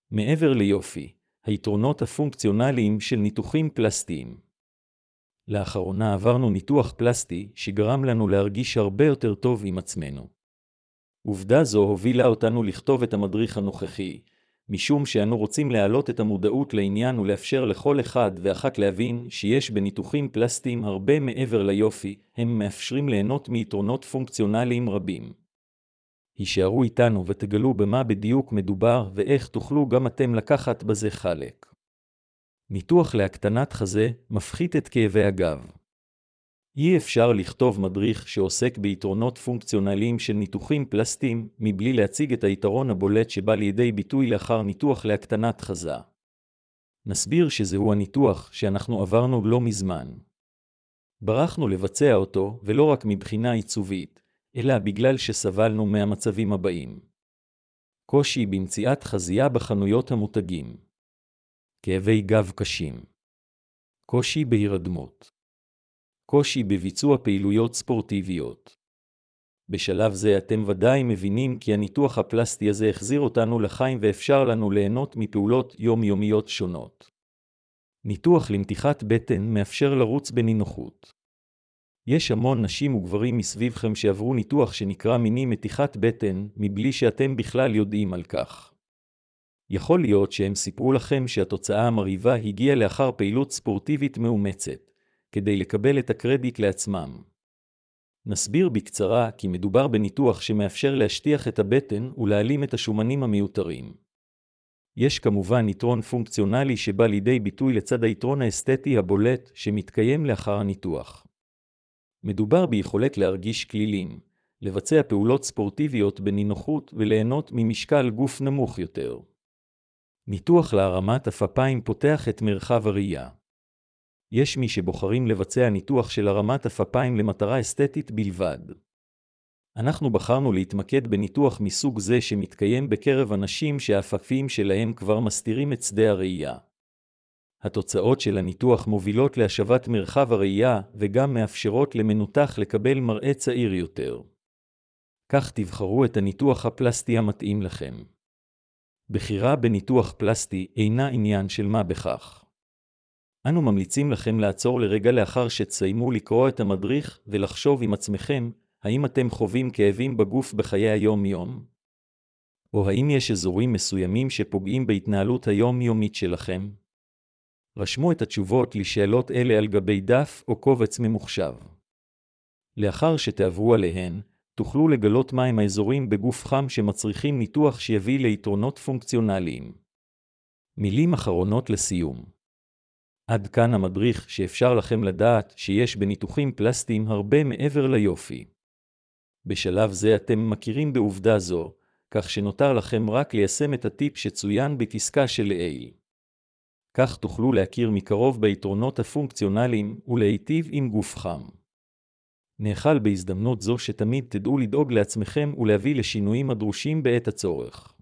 מעבר ליופי, היתרונות הפונקציונליים של ניתוחים פלסטיים. לאחרונה עברנו ניתוח פלסטי שגרם לנו להרגיש הרבה יותר טוב עם עצמנו. עובדה זו הובילה אותנו לכתוב את המדריך הנוכחי, משום שאנו רוצים להעלות את המודעות לעניין ולאפשר לכל אחד ואחת להבין שיש בניתוחים פלסטיים הרבה מעבר ליופי, הם מאפשרים ליהנות מיתרונות פונקציונליים רבים. הישארו איתנו ותגלו במה בדיוק מדובר ואיך תוכלו גם אתם לקחת בזה חלק. ניתוח להקטנת חזה מפחית את כאבי הגב. אי אפשר לכתוב מדריך שעוסק ביתרונות פונקציונליים של ניתוחים פלסטיים מבלי להציג את היתרון הבולט שבא לידי ביטוי לאחר ניתוח להקטנת חזה. נסביר שזהו הניתוח שאנחנו עברנו לא מזמן. ברחנו לבצע אותו ולא רק מבחינה עיצובית, אלא בגלל שסבלנו מהמצבים הבאים. קושי במציאת חזייה בחנויות המותגים. כאבי גב קשים. קושי בהירדמות. קושי בביצוע פעילויות ספורטיביות. בשלב זה אתם ודאי מבינים כי הניתוח הפלסטי הזה החזיר אותנו לחיים ואפשר לנו ליהנות מפעולות יומיומיות שונות. ניתוח למתיחת בטן מאפשר לרוץ בנינוחות. יש המון נשים וגברים מסביבכם שעברו ניתוח שנקרא מיני מתיחת בטן מבלי שאתם בכלל יודעים על כך. יכול להיות שהם סיפרו לכם שהתוצאה המרהיבה הגיעה לאחר פעילות ספורטיבית מאומצת, כדי לקבל את הקרדיט לעצמם. נסביר בקצרה כי מדובר בניתוח שמאפשר להשטיח את הבטן ולהעלים את השומנים המיותרים. יש כמובן יתרון פונקציונלי שבא לידי ביטוי לצד היתרון האסתטי הבולט שמתקיים לאחר הניתוח. מדובר ביכולת להרגיש כלילים, לבצע פעולות ספורטיביות בנינוחות וליהנות ממשקל גוף נמוך יותר. ניתוח להרמת אפיים פותח את מרחב הראייה. יש מי שבוחרים לבצע ניתוח של הרמת אפיים למטרה אסתטית בלבד. אנחנו בחרנו להתמקד בניתוח מסוג זה שמתקיים בקרב אנשים שהאפפים שלהם כבר מסתירים את שדה הראייה. התוצאות של הניתוח מובילות להשבת מרחב הראייה וגם מאפשרות למנותח לקבל מראה צעיר יותר. כך תבחרו את הניתוח הפלסטי המתאים לכם. בחירה בניתוח פלסטי אינה עניין של מה בכך. אנו ממליצים לכם לעצור לרגע לאחר שתסיימו לקרוא את המדריך ולחשוב עם עצמכם, האם אתם חווים כאבים בגוף בחיי היום-יום? או האם יש אזורים מסוימים שפוגעים בהתנהלות היום-יומית שלכם? רשמו את התשובות לשאלות אלה על גבי דף או קובץ ממוחשב. לאחר שתעברו עליהן, תוכלו לגלות מהם האזורים בגופכם שמצריכים ניתוח שיביא ליתרונות פונקציונליים. מילים אחרונות לסיום. עד כאן המדריך שאפשר לכם לדעת שיש בניתוחים פלסטיים הרבה מעבר ליופי. בשלב זה אתם מכירים בעובדה זו, כך שנותר לכם רק ליישם את הטיפ שצוין בפסקה של לעיל. כך תוכלו להכיר מקרוב ביתרונות הפונקציונליים ולהיטיב עם גופכם. נאחל בהזדמנות זו שתמיד תדעו לדאוג לעצמכם ולהביא לשינויים הדרושים בעת הצורך.